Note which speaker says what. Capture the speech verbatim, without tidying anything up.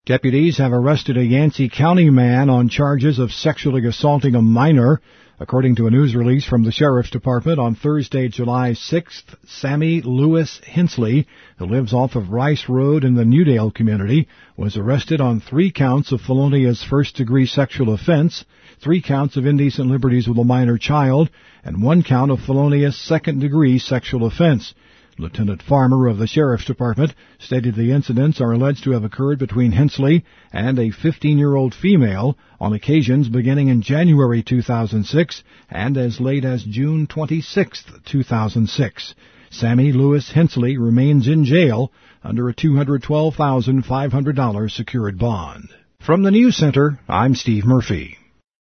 Speaker 1: Deputies have arrested a Yancey County man on charges of sexually assaulting a minor. According to a news release from the Sheriff's Department, on Thursday, July sixth, Sammy Lewis Hensley, who lives off of Rice Road in the Newdale community, was arrested on three counts of felonious first-degree sexual offense, three counts of indecent liberties with a minor child, and one count of felonious second-degree sexual offense. Lieutenant Farmer of the Sheriff's Department stated the incidents are alleged to have occurred between Hensley and a fifteen-year-old female on occasions beginning in January two thousand six and as late as June twenty-sixth, two thousand six. Sammy Lewis Hensley remains in jail under a two hundred twelve thousand five hundred dollars secured bond. From the News Center, I'm Steve Murphy.